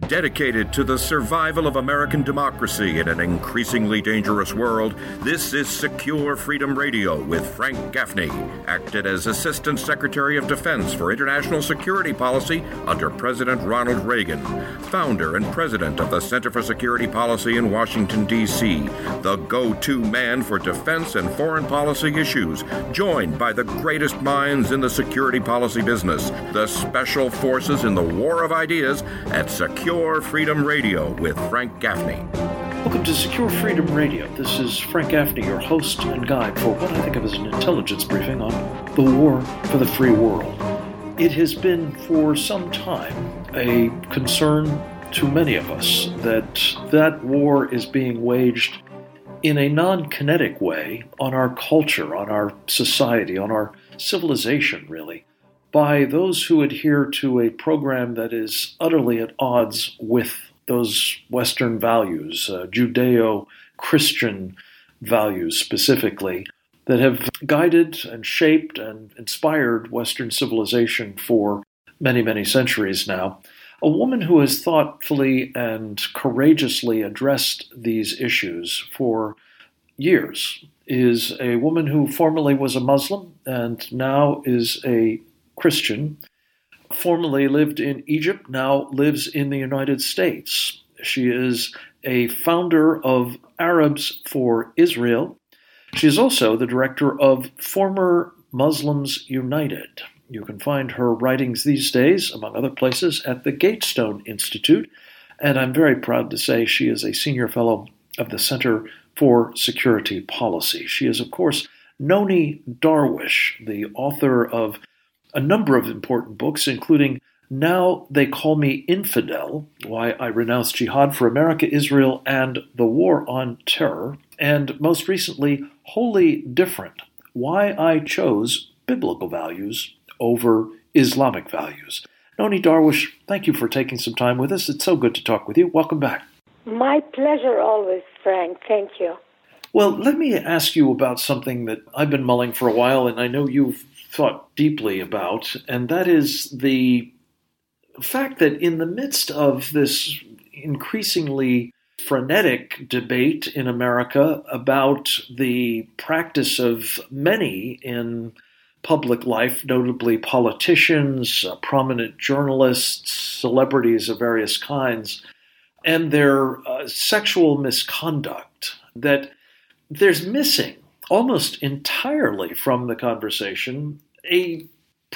Dedicated to the survival of American democracy in an increasingly dangerous world, this is Secure Freedom Radio with Frank Gaffney, acted as Assistant Secretary of Defense for International Security Policy under President Ronald Reagan, founder and president of the Center for Security Policy in Washington, D.C., the go-to man for defense and foreign policy issues, joined by the greatest minds in the security policy business, the special forces in the war of ideas at Secure Freedom Radio with Frank Gaffney. Welcome to Secure Freedom Radio. This is Frank Gaffney, your host and guide for what I think of as an intelligence briefing on the war for the free world. It has been for some time a concern to many of us that war is being waged in a non-kinetic way on our culture, on our society, on our civilization, really, by those who adhere to a program that is utterly at odds with those Western values, Judeo-Christian values specifically, that have guided and shaped and inspired Western civilization for many, many centuries now. A woman who has thoughtfully and courageously addressed these issues for years is a woman who formerly was a Muslim and now is a Christian, formerly lived in Egypt, now lives in the United States. She is a founder of Arabs for Israel. She is also the director of Former Muslims United. You can find her writings these days, among other places, at the Gatestone Institute, and I'm very proud to say she is a senior fellow of the Center for Security Policy. She is, of course, Nonie Darwish, the author of a number of important books, including Now They Call Me Infidel, Why I Renounced Jihad for America, Israel, and the War on Terror, and most recently, Wholly Different, Why I Chose Biblical Values over Islamic Values. Nonie Darwish, thank you for taking some time with us. It's so good to talk with you. Welcome back. My pleasure always, Frank. Thank you. Well, let me ask you about something that I've been mulling for a while, and I know you've thought deeply about, and that is the fact that in the midst of this increasingly frenetic debate in America about the practice of many in public life, notably politicians, prominent journalists, celebrities of various kinds, and their sexual misconduct, that there's missing almost entirely from the conversation an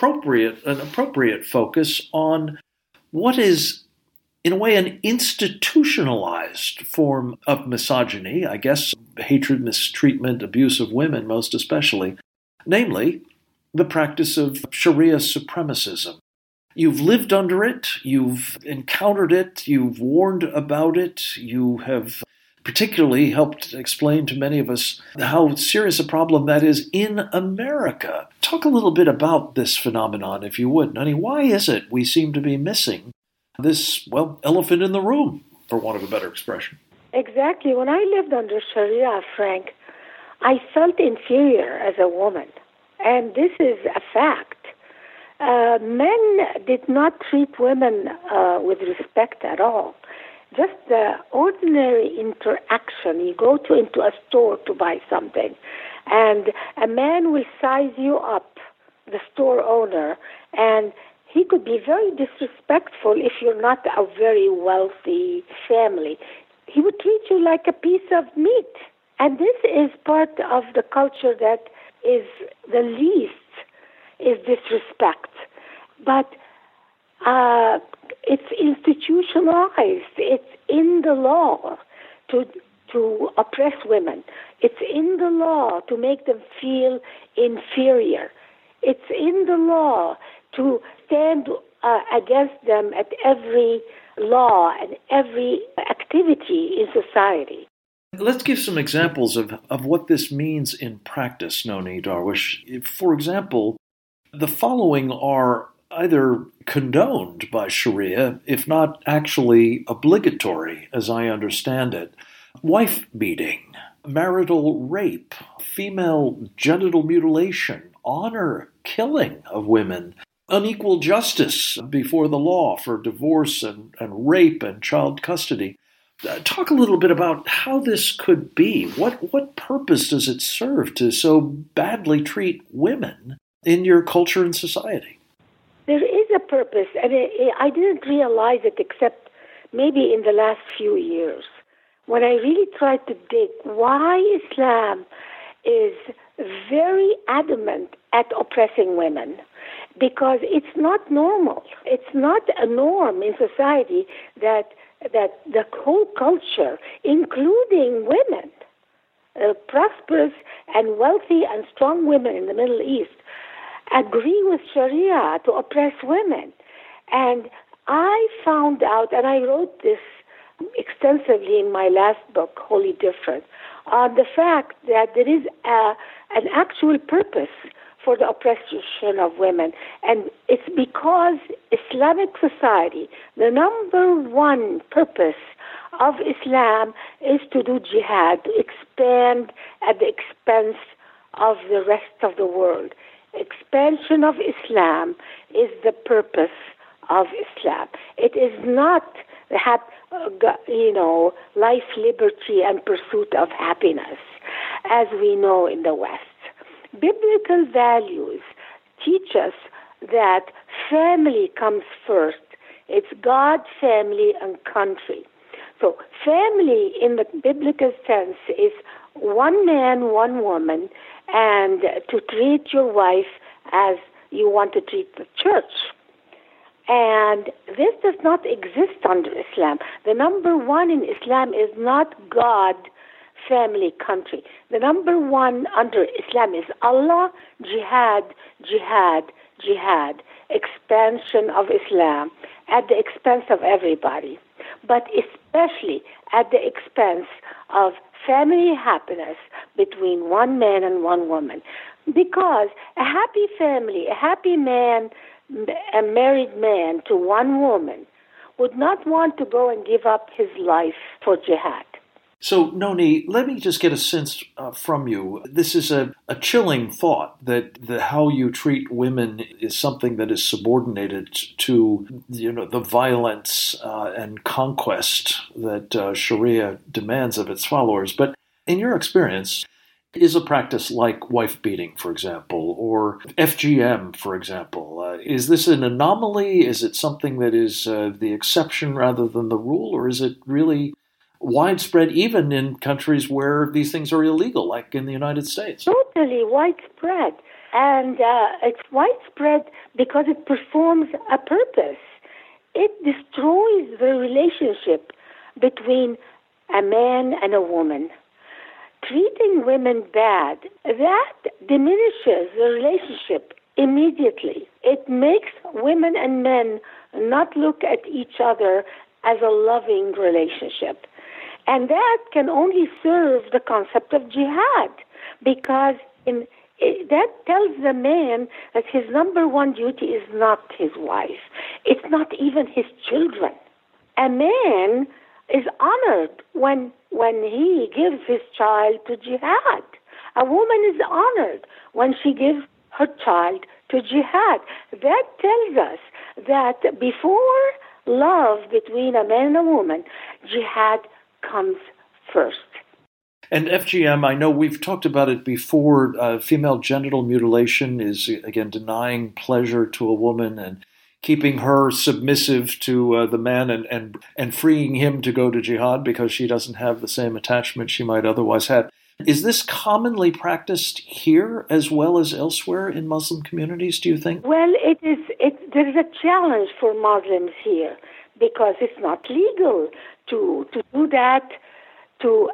appropriate focus on what is, in a way, an institutionalized form of misogyny, I guess hatred, mistreatment, abuse of women most especially, namely the practice of Sharia supremacism. You've lived under it, you've encountered it, you've warned about it, you have particularly helped explain to many of us how serious a problem that is in America. Talk a little bit about this phenomenon, if you would. Nonie, why is it we seem to be missing this, elephant in the room, for want of a better expression? Exactly. When I lived under Sharia, Frank, I felt inferior as a woman. And this is a fact. Men did not treat women with respect at all. Just the ordinary interaction. You go into a store to buy something, and a man will size you up, the store owner, and he could be very disrespectful if you're not a very wealthy family. He would treat you like a piece of meat. And this is part of the culture that is the least is disrespect. But it's institutionalized. It's in the law to oppress women. It's in the law to make them feel inferior. It's in the law to stand against them at every law and every activity in society. Let's give some examples of what this means in practice, Nonie Darwish. For example, the following are either condoned by Sharia, if not actually obligatory, as I understand it. Wife beating, marital rape, female genital mutilation, honor killing of women, unequal justice before the law for divorce and rape and child custody. Talk a little bit about how this could be. What purpose does it serve to so badly treat women in your culture and society? There is a purpose, and I didn't realize it except maybe in the last few years, when I really tried to dig why Islam is very adamant at oppressing women. Because it's not normal. It's not a norm in society that the whole culture, including women, prosperous and wealthy and strong women in the Middle East, agree with Sharia to oppress women. And I found out, and I wrote this extensively in my last book, Wholly Different, on the fact that there is an actual purpose for the oppression of women. And it's because Islamic society, the number one purpose of Islam is to do jihad, to expand at the expense of the rest of the world. Expansion of Islam is the purpose of Islam. It is not life, liberty, and pursuit of happiness, as we know in the West. Biblical values teach us that family comes first. It's God, family, and country. So family in the biblical sense is one man, one woman, and to treat your wife as you want to treat the church. And this does not exist under Islam. The number one in Islam is not God, family, country. The number one under Islam is Allah, jihad, jihad, jihad. Expansion of Islam at the expense of everybody, but especially at the expense of family happiness between one man and one woman. Because a happy family, a happy man, a married man to one woman would not want to go and give up his life for jihad. So, Noni, let me just get a sense from you. This is a chilling thought that how you treat women is something that is subordinated to the violence and conquest that Sharia demands of its followers. But in your experience, is a practice like wife beating, for example, or FGM, for example, is this an anomaly? Is it something that is the exception rather than the rule, or is it really widespread even in countries where these things are illegal, like in the United States? Totally widespread. And it's widespread because it performs a purpose. It destroys the relationship between a man and a woman. Treating women bad, that diminishes the relationship immediately. It makes women and men not look at each other as a loving relationship. And that can only serve the concept of jihad, because that tells the man that his number one duty is not his wife. It's not even his children. A man is honored when he gives his child to jihad. A woman is honored when she gives her child to jihad. That tells us that before love between a man and a woman, jihad comes first. And FGM, I know we've talked about it before. Female genital mutilation is, again, denying pleasure to a woman and keeping her submissive to the man and freeing him to go to jihad because she doesn't have the same attachment she might otherwise have. Is this commonly practiced here as well as elsewhere in Muslim communities, do you think? Well, there is a challenge for Muslims here because it's not legal to do that to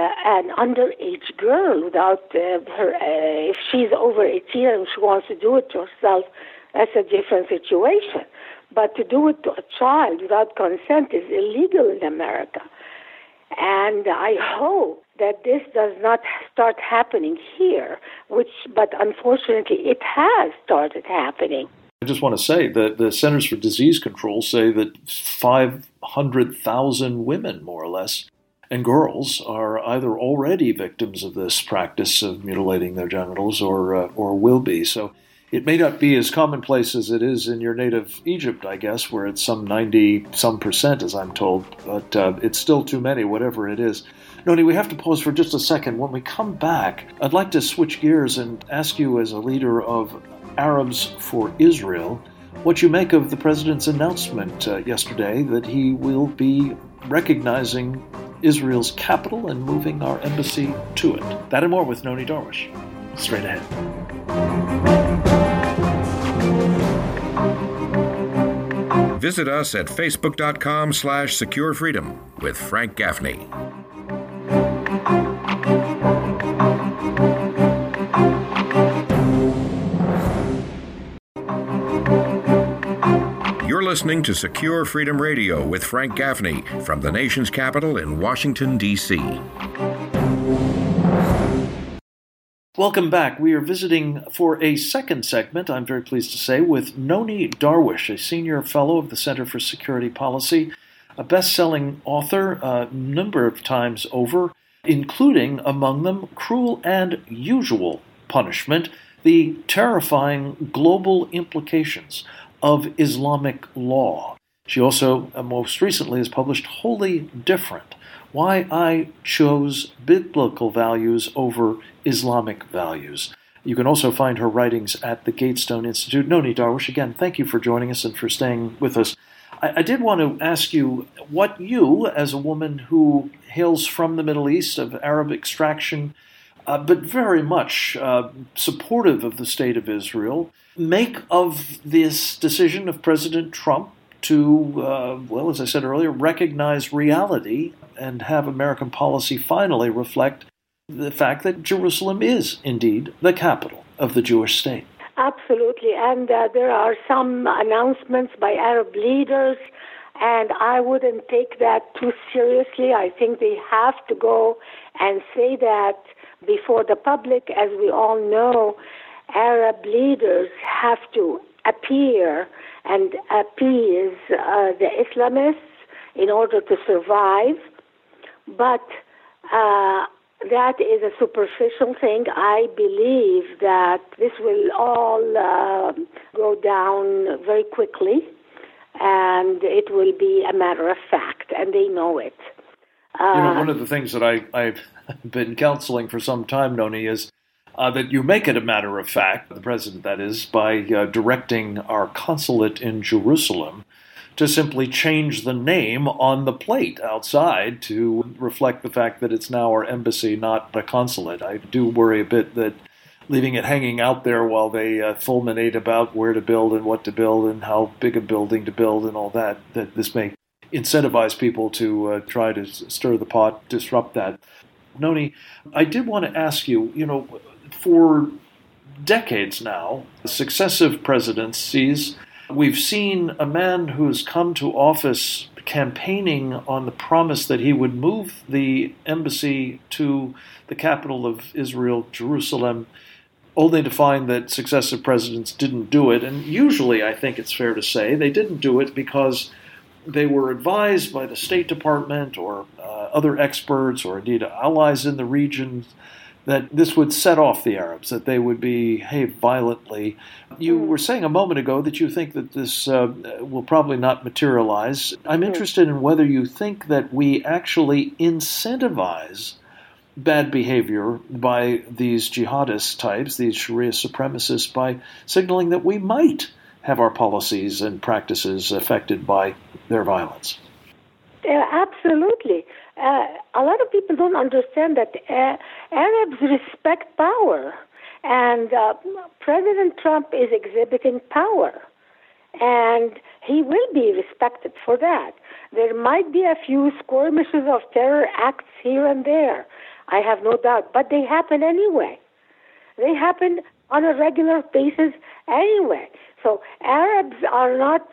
an underage girl without her. If she's over 18 and she wants to do it to herself, that's a different situation. But to do it to a child without consent is illegal in America. And I hope that this does not start happening here, but unfortunately it has started happening. I just want to say that the Centers for Disease Control say that 500,000 women, more or less, and girls are either already victims of this practice of mutilating their genitals or will be. So It may not be as commonplace as it is in your native Egypt, I guess, where it's some 90% as I'm told, but it's still too many, whatever it is. Noni, we have to pause for just a second. When we come back, I'd like to switch gears and ask you, as a leader of Arabs for Israel, what you make of the president's announcement yesterday that he will be recognizing Israel's capital and moving our embassy to it. That and more with Noni Darwish. Straight ahead. Visit us at facebook.com/securefreedom with Frank Gaffney. You're listening to Secure Freedom Radio with Frank Gaffney from the nation's capital in Washington, D.C. Welcome back. We are visiting for a second segment, I'm very pleased to say, with Noni Darwish, a senior fellow of the Center for Security Policy, a best-selling author a number of times over, including, among them, Cruel and Usual Punishment, the terrifying global implications of Islamic law. She also, most recently, has published Wholly Different, Why I Chose Biblical Values Over Islamic Values. You can also find her writings at the Gatestone Institute. Noni Darwish, again, thank you for joining us and for staying with us. I did want to ask you what you, as a woman who hails from the Middle East, of Arab extraction, but very much supportive of the State of Israel, make of this decision of President Trump to, as I said earlier, recognize reality and have American policy finally reflect the fact that Jerusalem is indeed the capital of the Jewish state. Absolutely, and there are some announcements by Arab leaders, and I wouldn't take that too seriously. I think they have to go and say that before the public. As we all know, Arab leaders have to appear and appease the Islamists in order to survive, but that is a superficial thing. I believe that this will all go down very quickly, and it will be a matter of fact, and they know it. One of the things that I've been counseling for some time, Noni, is that you make it a matter of fact, the president that is, by directing our consulate in Jerusalem to simply change the name on the plate outside to reflect the fact that it's now our embassy, not the consulate. I do worry a bit that leaving it hanging out there while they fulminate about where to build and what to build and how big a building to build and all that this may incentivize people to try to stir the pot, disrupt that. Noni, I did want to ask you, for decades now, successive presidencies, we've seen a man who's come to office campaigning on the promise that he would move the embassy to the capital of Israel, Jerusalem, only to find that successive presidents didn't do it. And usually, I think it's fair to say, they didn't do it because they were advised by the State Department or other experts or indeed allies in the region that this would set off the Arabs, that they would behave violently. You were saying a moment ago that you think that this will probably not materialize. I'm interested in whether you think that we actually incentivize bad behavior by these jihadist types, these Sharia supremacists, by signaling that we might have our policies and practices affected by their violence. Absolutely. A lot of people don't understand that Arabs respect power, and President Trump is exhibiting power, and he will be respected for that. There might be a few skirmishes of terror acts here and there, I have no doubt, but they happen anyway. They happen on a regular basis anyway. So Arabs are not,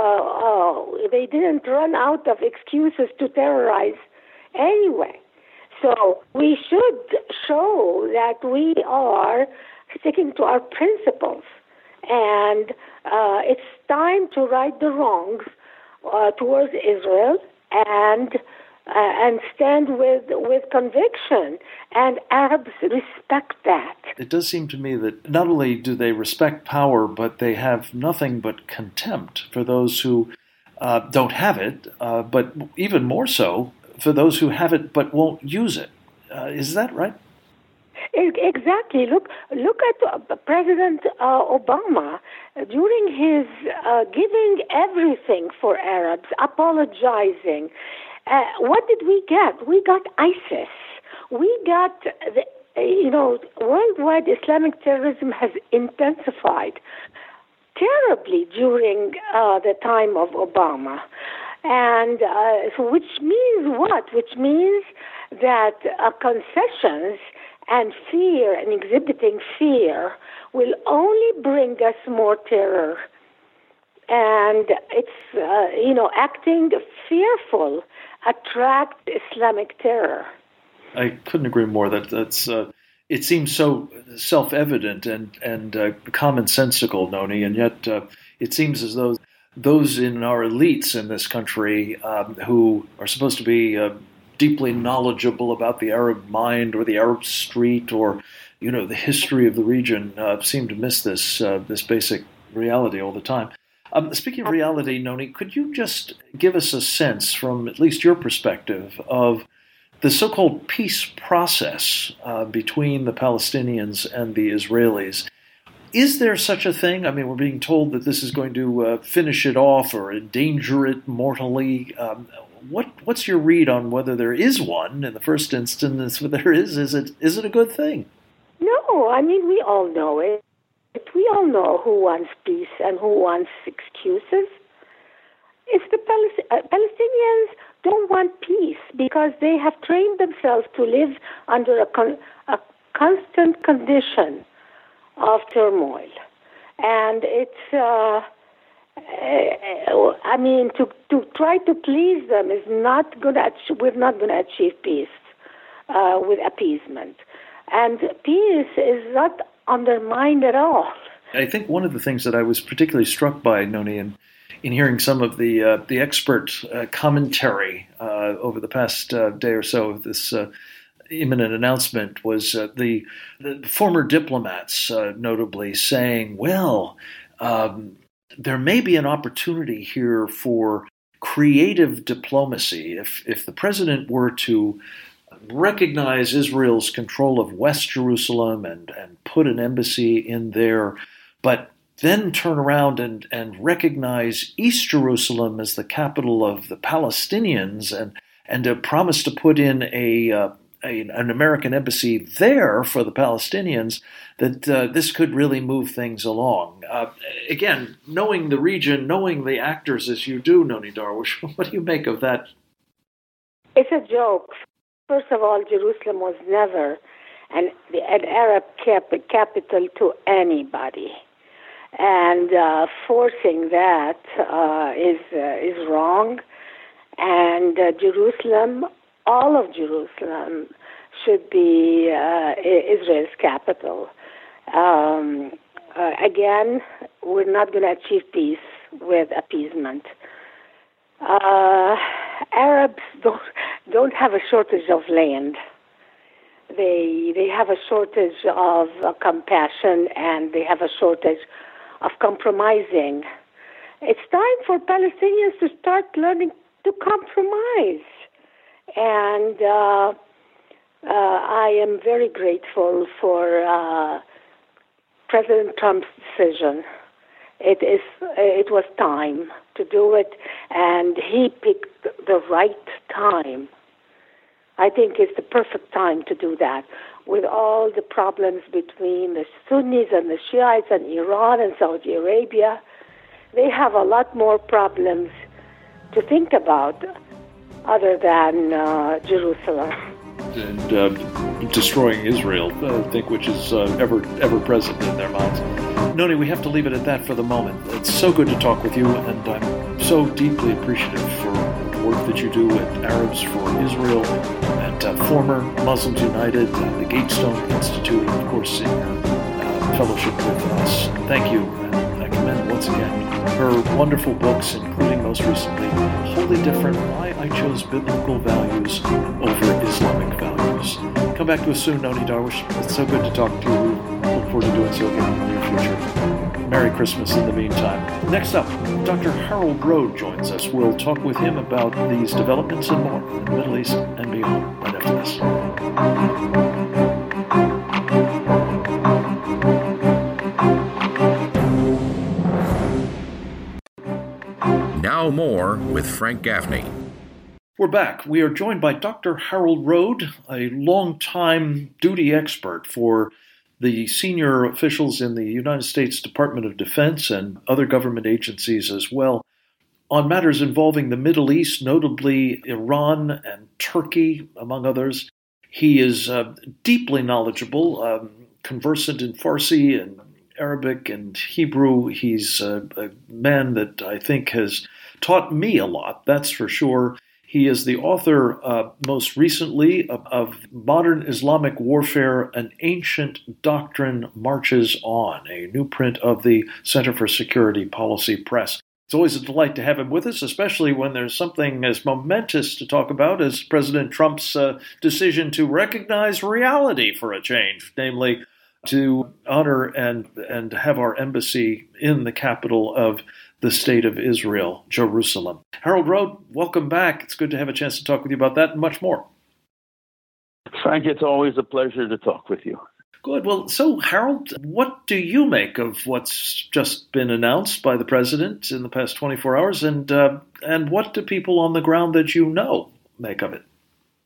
they didn't run out of excuses to terrorize anyway. So we should show that we are sticking to our principles. And it's time to right the wrongs towards Israel and and stand with conviction, and Arabs respect that. It does seem to me that not only do they respect power, but they have nothing but contempt for those who don't have it, but even more so for those who have it but won't use it. Is that right? Exactly. Look at President Obama during his giving everything for Arabs, apologizing. What did we get? We got ISIS. We got worldwide Islamic terrorism has intensified terribly during the time of Obama. And which means what? Which means that concessions and fear and exhibiting fear will only bring us more terror. And it's, acting fearful attracts Islamic terror. I couldn't agree more. That's it seems so self-evident and commonsensical, Noni, and yet it seems as though those in our elites in this country who are supposed to be deeply knowledgeable about the Arab mind or the Arab street or, the history of the region seem to miss this basic reality all the time. Speaking of reality, Noni, could you just give us a sense from at least your perspective of the so-called peace process between the Palestinians and the Israelis? Is there such a thing? I mean, we're being told that this is going to finish it off or endanger it mortally. What's your read on whether there is one in the first instance? If there is it a good thing? No, I mean, we all know it. We all know who wants peace and who wants excuses. It's the Palestinians don't want peace because they have trained themselves to live under a constant condition of turmoil. And it's, to try to please them is not going to, we're not going to achieve peace with appeasement. And peace is not undermined at all. I think one of the things that I was particularly struck by, Noni, in hearing some of the expert commentary over the past day or so of this imminent announcement was the former diplomats notably saying, well, there may be an opportunity here for creative diplomacy if the president were to recognize Israel's control of West Jerusalem and put an embassy in there, but then turn around and recognize East Jerusalem as the capital of the Palestinians and promise to put in an American embassy there for the Palestinians, that this could really move things along. Again, knowing the region, knowing the actors as you do, Noni Darwish, what do you make of that? It's a joke. First of all, Jerusalem was never an Arab capital to anybody. And forcing that is wrong. And Jerusalem, all of Jerusalem, should be Israel's capital. Again, we're not going to achieve peace with appeasement. Arabs don't have a shortage of land. They have a shortage of compassion, and they have a shortage of compromising. It's time for Palestinians to start learning to compromise. And I am very grateful for President Trump's decision. It was time to do it, and he picked the right time. I think it's the perfect time to do that. With all the problems between the Sunnis and the Shiites and Iran and Saudi Arabia, they have a lot more problems to think about other than Jerusalem. And destroying Israel, I think, which is ever present in their minds. Noni, we have to leave it at that for the moment. It's so good to talk with you, and I'm so deeply appreciative for the work that you do with Arabs for Israel and former Muslims United, the Gatestone Institute, and of course in your fellowship with us. Thank you, and I commend once again her wonderful books, including most recently Wholly Different: Why I chose biblical values over Islamic values. Come back to us soon, Noni Darwish. It's so good to talk to you. Look forward to doing so again in the near future. Merry Christmas in the meantime. Next up, Dr. Harold Rode joins us. We'll talk with him about these developments and more in the Middle East and beyond right after this. Now more with Frank Gaffney. We're back. We are joined by Dr. Harold Rode, a longtime duty expert for the senior officials in the United States Department of Defense and other government agencies as well, on matters involving the Middle East, notably Iran and Turkey, among others. He is deeply knowledgeable, conversant in Farsi and Arabic and Hebrew. He's a man that I think has taught me a lot, that's for sure. He is the author, most recently, of Modern Islamic Warfare, An Ancient Doctrine Marches On, a new print of the Center for Security Policy Press. It's always a delight to have him with us, especially when there's something as momentous to talk about as President Trump's decision to recognize reality for a change, namely to honor and have our embassy in the capital of the State of Israel, Jerusalem. Harold Rode, welcome back. It's good to have a chance to talk with you about that and much more. Frank, it's always a pleasure to talk with you. Good. Well, so Harold, what do you make of what's just been announced by the president in the past 24 hours, and what do people on the ground that you know make of it?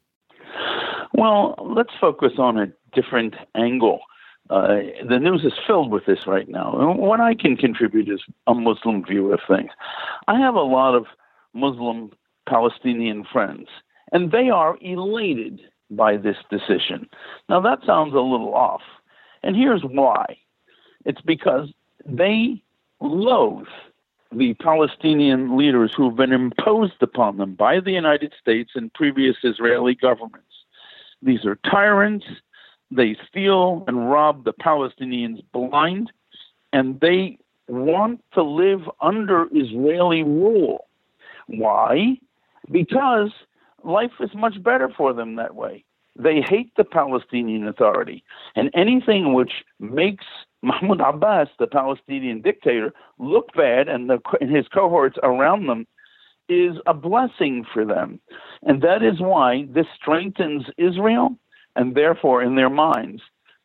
Well, let's focus on a different angle. The news is filled with this right now. And what I can contribute is a Muslim view of things. I have a lot of Muslim Palestinian friends, and they are elated by this decision. Now, that sounds a little off, and here's why. It's because they loathe the Palestinian leaders who've been imposed upon them by the United States and previous Israeli governments. These are tyrants. They steal and rob the Palestinians blind, and they want to live under Israeli rule. Why? Because life is much better for them that way. They hate the Palestinian Authority, and anything which makes Mahmoud Abbas, the Palestinian dictator, look bad and his cohorts around them is a blessing for them. And that is why this strengthens Israel. And therefore, in their minds,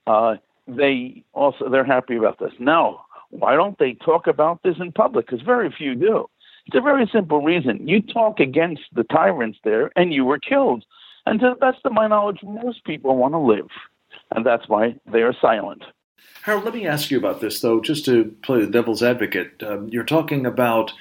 they're happy about this. Now, why don't they talk about this in public? Because very few do. It's a very simple reason. You talk against the tyrants there, and you were killed. And to the best of my knowledge, most people want to live. And that's why they are silent. Harold, let me ask you about this, though, just to play the devil's advocate. You're talking about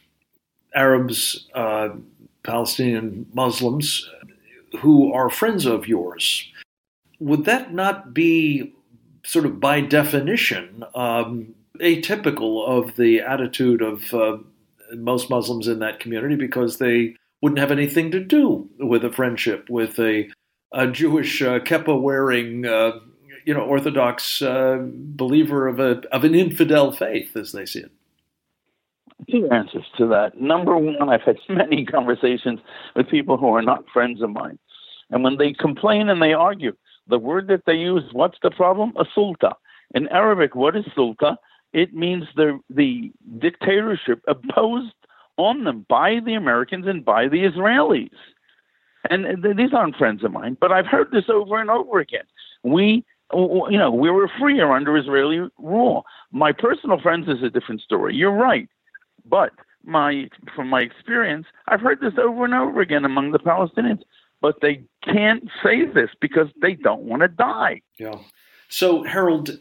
Arabs, Palestinian Muslims, who are friends of yours. Would that not be sort of by definition atypical of the attitude of most Muslims in that community, because they wouldn't have anything to do with a friendship with a Jewish kippah-wearing, Orthodox believer of an infidel faith, as they see it? Two answers to that. Number one, I've had many conversations with people who are not friends of mine. And when they complain and they argue, the word that they use, what's the problem? A sulta. In Arabic, what is sulta? It means the dictatorship imposed on them by the Americans and by the Israelis. And these aren't friends of mine, but I've heard this over and over again. We were freer under Israeli rule. My personal friends is a different story. You're right. But from my experience, I've heard this over and over again among the Palestinians. But they can't say this because they don't want to die. Yeah. So, Harold,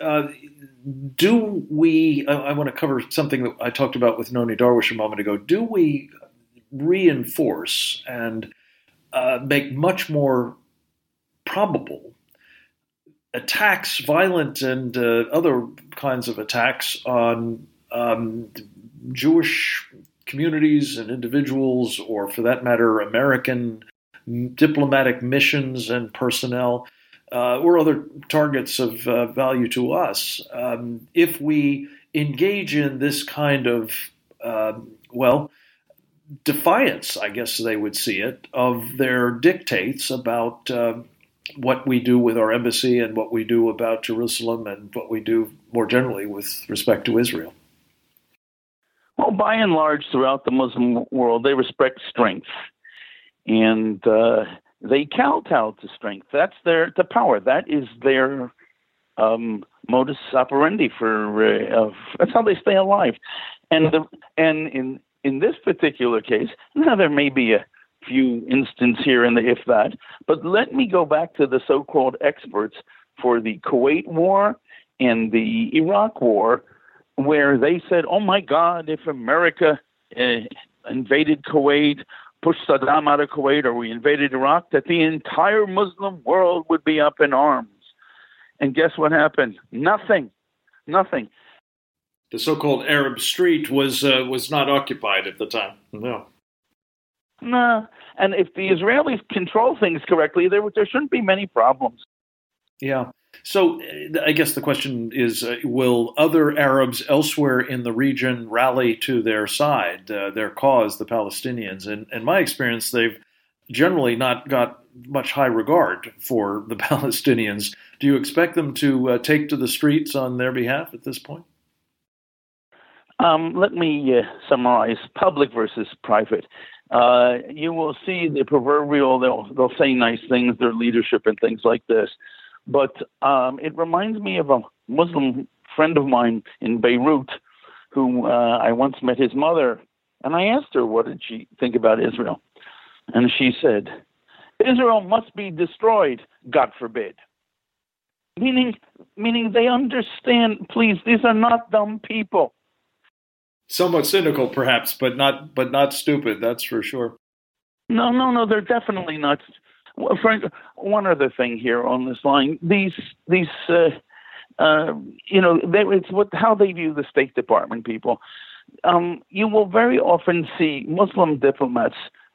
do we, I want to cover something that I talked about with Noni Darwish a moment ago. Do we reinforce and make much more probable attacks, violent and other kinds of attacks on Jewish communities and individuals, or for that matter, American diplomatic missions and personnel, or other targets of value to us, if we engage in this kind of, defiance, I guess they would see it, of their dictates about what we do with our embassy and what we do about Jerusalem and what we do more generally with respect to Israel? Well, by and large, throughout the Muslim world, they respect strength, and they kowtow to strength. That's the power. That is their modus operandi that's how they stay alive. And in this particular case, now there may be a few instances here and if that, but let me go back to the so-called experts for the Kuwait War and the Iraq War, where they said, oh my God, if America invaded Kuwait, pushed Saddam out of Kuwait, or we invaded Iraq, that the entire Muslim world would be up in arms. And guess what happened? Nothing. The so-called Arab Street was not occupied at the time. No. And if the Israelis control things correctly, there shouldn't be many problems. Yeah. So I guess the question is, will other Arabs elsewhere in the region rally to their side, their cause, the Palestinians? And in my experience, they've generally not got much high regard for the Palestinians. Do you expect them to take to the streets on their behalf at this point? Let me summarize public versus private. You will see the proverbial, they'll say nice things, their leadership and things like this. But it reminds me of a Muslim friend of mine in Beirut who I once met his mother, and I asked her, what did she think about Israel? And she said, Israel must be destroyed, God forbid. Meaning they understand, please, these are not dumb people. Somewhat cynical, perhaps, but not stupid, that's for sure. No, they're definitely not. Well, Frank, one other thing here on this line: it's how they view the State Department people. You will very often see Muslim diplomats,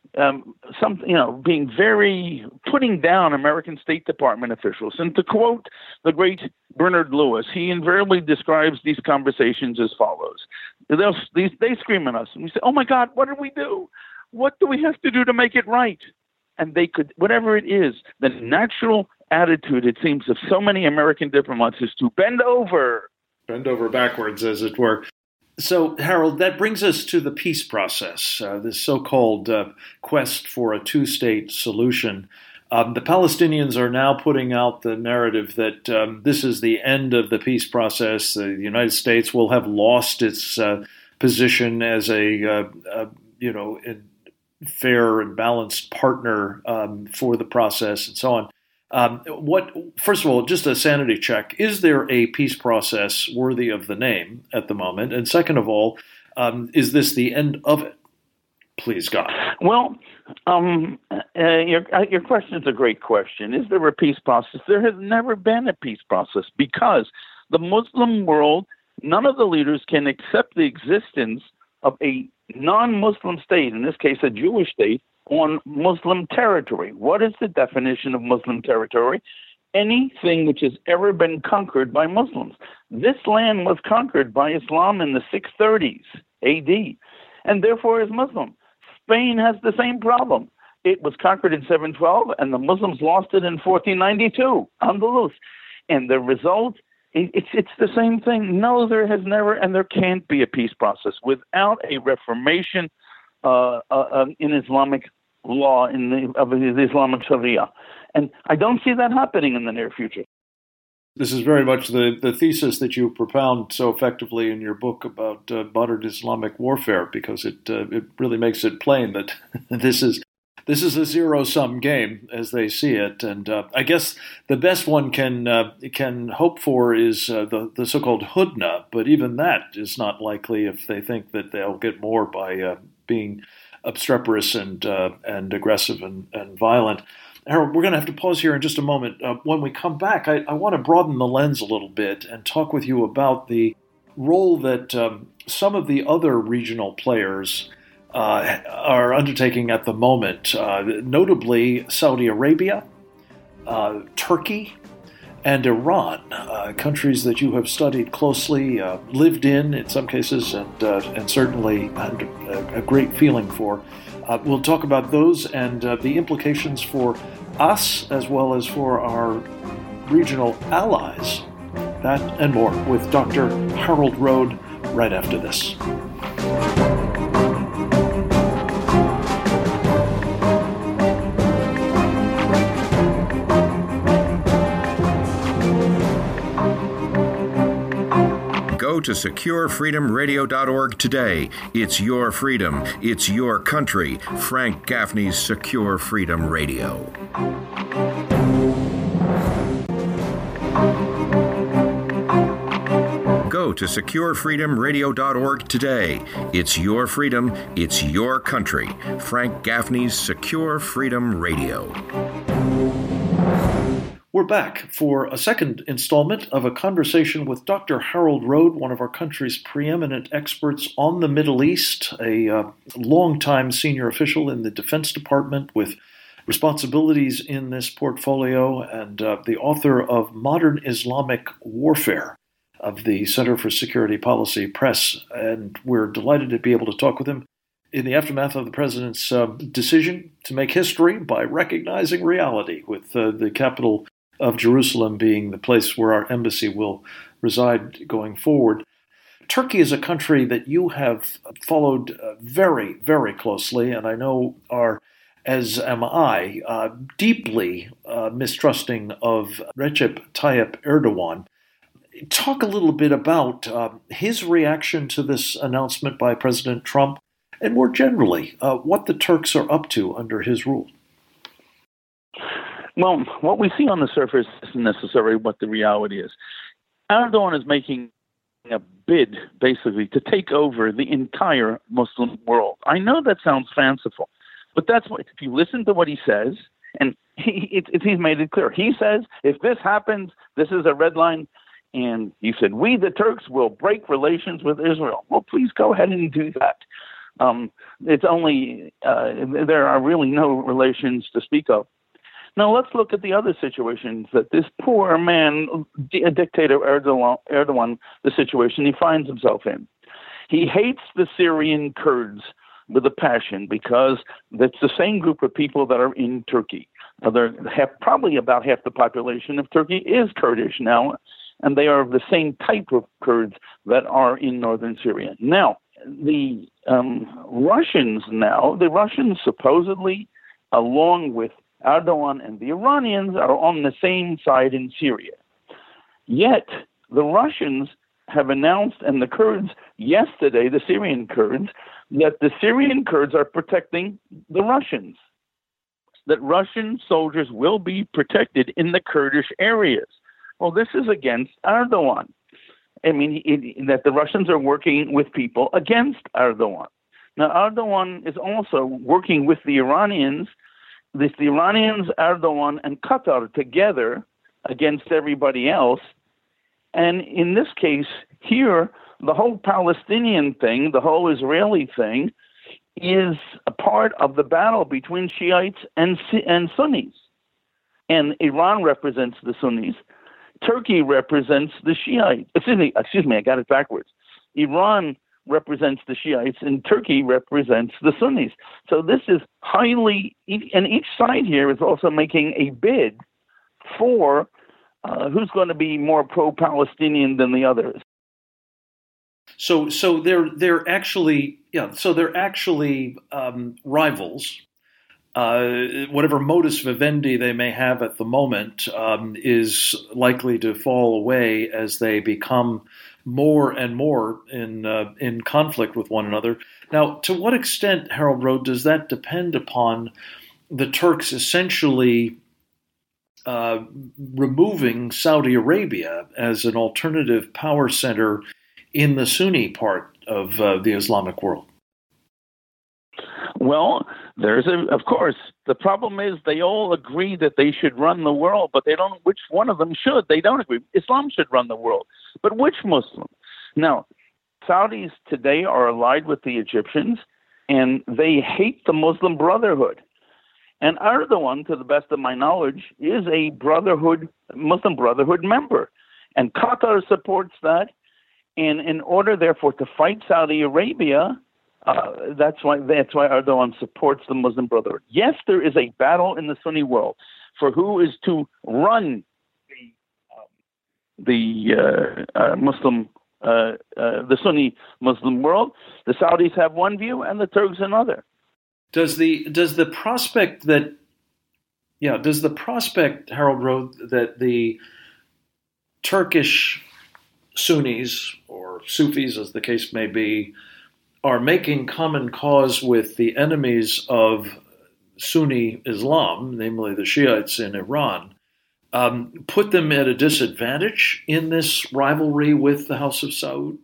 being putting down American State Department officials. And to quote the great Bernard Lewis, he invariably describes these conversations as follows: they scream at us, and we say, "Oh my God, what did we do? What do we have to do to make it right?" And they could, whatever it is, the natural attitude, it seems, of so many American diplomats is to bend over backwards, as it were. So, Harold, that brings us to the peace process, this so-called quest for a two-state solution. The Palestinians are now putting out the narrative that this is the end of the peace process. The United States will have lost its position as a fair and balanced partner for the process and so on. First of all, just a sanity check. Is there a peace process worthy of the name at the moment? And second of all, is this the end of it? Please, God. Well, your question is a great question. Is there a peace process? There has never been a peace process because the Muslim world, none of the leaders can accept the existence of a non-Muslim state, in this case a Jewish state, on Muslim territory. What is the definition of Muslim territory? Anything which has ever been conquered by Muslims. This land was conquered by Islam in the 630s AD, and therefore is Muslim. Spain has the same problem. It was conquered in 712, and the Muslims lost it in 1492, Andalus. And the result, it's the same thing. No, there has never, and there can't be a peace process without a reformation in Islamic law, of the Islamic Sharia. And I don't see that happening in the near future. This is very much the thesis that you propound so effectively in your book about modern Islamic warfare, because it really makes it plain that this is a zero-sum game as they see it. And I guess the best one can hope for is the so-called hudna, but even that is not likely if they think that they'll get more by being obstreperous and aggressive and violent. Harold, we're going to have to pause here in just a moment. When we come back, I want to broaden the lens a little bit and talk with you about the role that some of the other regional players are undertaking at the moment, notably Saudi Arabia, Turkey, and Iran, countries that you have studied closely, lived in some cases, and certainly had a great feeling for. We'll talk about those and the implications for us as well as for our regional allies. That and more with Dr. Harold Roed right after this. Go to SecureFreedomRadio.org today. It's your freedom. It's your country. Frank Gaffney's Secure Freedom Radio. Go to SecureFreedomRadio.org today. It's your freedom. It's your country. Frank Gaffney's Secure Freedom Radio. We're back for a second installment of a conversation with Dr. Harold Roed, one of our country's preeminent experts on the Middle East, a longtime senior official in the Defense Department with responsibilities in this portfolio, and the author of Modern Islamic Warfare of the Center for Security Policy Press. And we're delighted to be able to talk with him in the aftermath of the president's decision to make history by recognizing reality, with the capital of Jerusalem being the place where our embassy will reside going forward. Turkey is a country that you have followed very, very closely, and I know are, as am I, deeply mistrusting of Recep Tayyip Erdogan. Talk a little bit about his reaction to this announcement by President Trump, and more generally, what the Turks are up to under his rule. Well, what we see on the surface isn't necessarily what the reality is. Erdogan is making a bid, basically, to take over the entire Muslim world. I know that sounds fanciful, but that's what, if you listen to what he says, and he's made it clear. He says, if this happens, this is a red line. And he said, we, the Turks, will break relations with Israel. Well, please go ahead and do that. It's only, there are really no relations to speak of. Now, let's look at the other situations that this poor man, dictator Erdogan, the situation he finds himself in. He hates the Syrian Kurds with a passion because that's the same group of people that are in Turkey. Probably about half the population of Turkey is Kurdish now, and they are of the same type of Kurds that are in northern Syria. Now, the Russians supposedly, along with Erdogan and the Iranians, are on the same side in Syria. Yet, the Russians have announced, and the Kurds yesterday, the Syrian Kurds, that the Syrian Kurds are protecting the Russians, that Russian soldiers will be protected in the Kurdish areas. Well, this is against Erdogan. I mean, that the Russians are working with people against Erdogan. Now, Erdogan is also working with the Iranians, Erdogan, and Qatar together against everybody else. And in this case, here, the whole Palestinian thing, the whole Israeli thing, is a part of the battle between Shiites and Sunnis. And Iran represents the Sunnis. Turkey represents the Shiites. Excuse me, I got it backwards. Iran represents the Shiites, and Turkey represents the Sunnis. So this is highly, and each side here is also making a bid for who's going to be more pro-Palestinian than the others. So they're actually rivals. Whatever modus vivendi they may have at the moment is likely to fall away as they become more and more in conflict with one another. Now, to what extent, Harold Roed, does that depend upon the Turks essentially removing Saudi Arabia as an alternative power center in the Sunni part of the Islamic world? Well, of course, the problem is they all agree that they should run the world, but they don't know which one of them should. They don't agree. Islam should run the world, but which Muslim? Now, Saudis today are allied with the Egyptians, and they hate the Muslim Brotherhood. And Erdogan, to the best of my knowledge, is a Muslim Brotherhood member. And Qatar supports that. And in order, therefore, to fight Saudi Arabia, that's why Erdogan supports the Muslim Brotherhood. Yes, there is a battle in the Sunni world for who is to run the Sunni Muslim world. The Saudis have one view, and the Turks another. Does the prospect, Harold Rode, that the Turkish Sunnis, or Sufis as the case may be, are making common cause with the enemies of Sunni Islam, namely the Shiites in Iran, put them at a disadvantage in this rivalry with the House of Saud?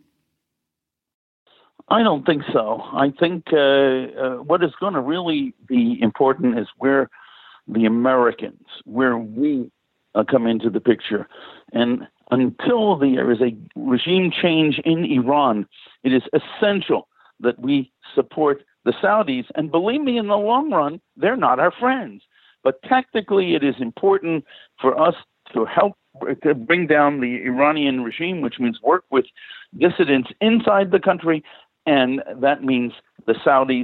I don't think so. I think what is going to really be important is where the Americans, where we come into the picture. And until there is a regime change in Iran, it is essential that we support the Saudis. And believe me, in the long run, they're not our friends. But tactically, it is important for us to help to bring down the Iranian regime, which means work with dissidents inside the country. And that means the Saudis,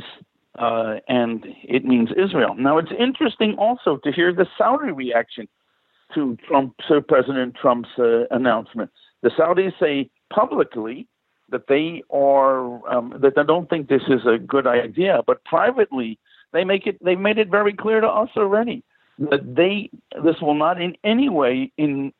and it means Israel. Now, it's interesting also to hear the Saudi reaction to President Trump's announcement. The Saudis say publicly that they don't think this is a good idea, but privately they've made it very clear to us already that this will not in any way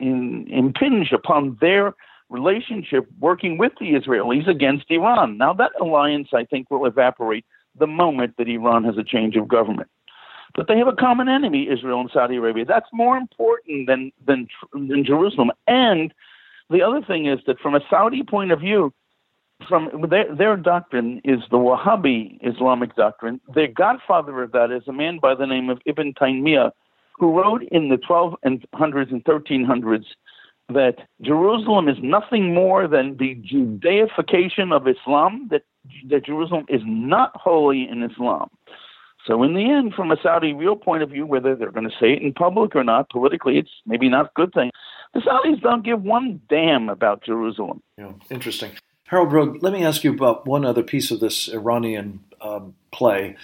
impinge upon their relationship working with the Israelis against Iran. Now, that alliance, I think, will evaporate the moment that Iran has a change of government. But they have a common enemy, Israel and Saudi Arabia. That's more important than Jerusalem. And the other thing is that from a Saudi point of view, from their doctrine is the Wahhabi Islamic doctrine. Their godfather of that is a man by the name of Ibn Taymiyyah, who wrote in the 1200s and 1300s that Jerusalem is nothing more than the Judaification of Islam, that Jerusalem is not holy in Islam. So in the end, from a Saudi real point of view, whether they're going to say it in public or not, politically, it's maybe not a good thing. The Saudis don't give one damn about Jerusalem. Yeah, interesting. Harold Rode, let me ask you about one other piece of this Iranian play.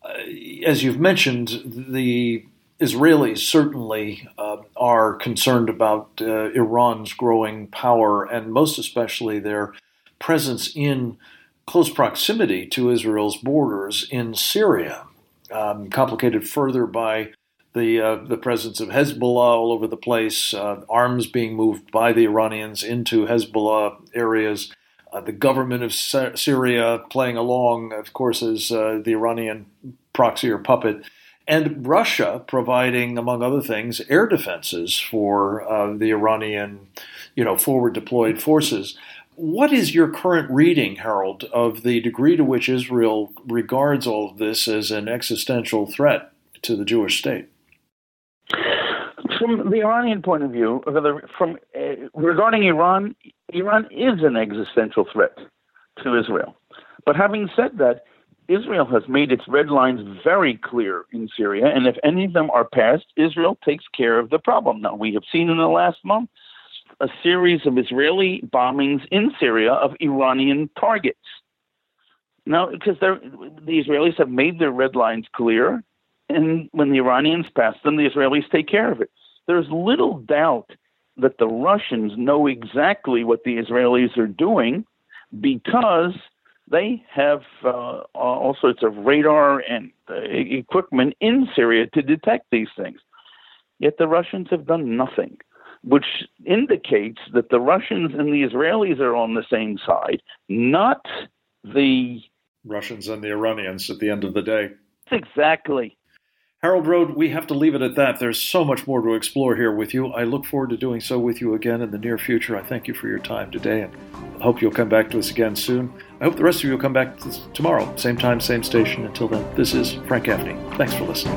As you've mentioned, the Israelis certainly are concerned about Iran's growing power, and most especially their presence in close proximity to Israel's borders in Syria, complicated further by the presence of Hezbollah all over the place, arms being moved by the Iranians into Hezbollah areas, the government of Syria playing along, of course, as the Iranian proxy or puppet, and Russia providing, among other things, air defenses for the Iranian, forward deployed forces. What is your current reading, Harold, of the degree to which Israel regards all of this as an existential threat to the Jewish state? From the Iranian point of view, regarding Iran, Iran is an existential threat to Israel. But having said that, Israel has made its red lines very clear in Syria, and if any of them are passed, Israel takes care of the problem. Now, we have seen in the last month a series of Israeli bombings in Syria of Iranian targets. Now, because the Israelis have made their red lines clear, and when the Iranians pass them, the Israelis take care of it. There's little doubt that the Russians know exactly what the Israelis are doing because they have all sorts of radar and equipment in Syria to detect these things. Yet the Russians have done nothing, which indicates that the Russians and the Israelis are on the same side, not the Russians and the Iranians at the end of the day. Exactly. Harold Rode, we have to leave it at that. There's so much more to explore here with you. I look forward to doing so with you again in the near future. I thank you for your time today, and I hope you'll come back to us again soon. I hope the rest of you will come back tomorrow, same time, same station. Until then, this is Frank Gaffney. Thanks for listening.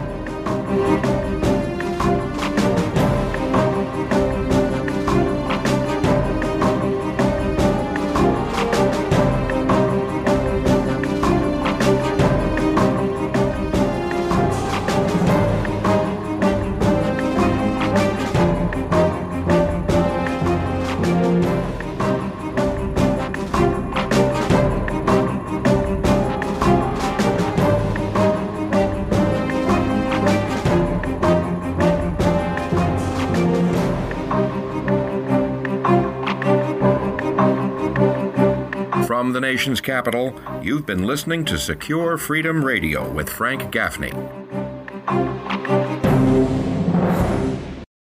the nation's capital, you've been listening to Secure Freedom Radio with Frank Gaffney.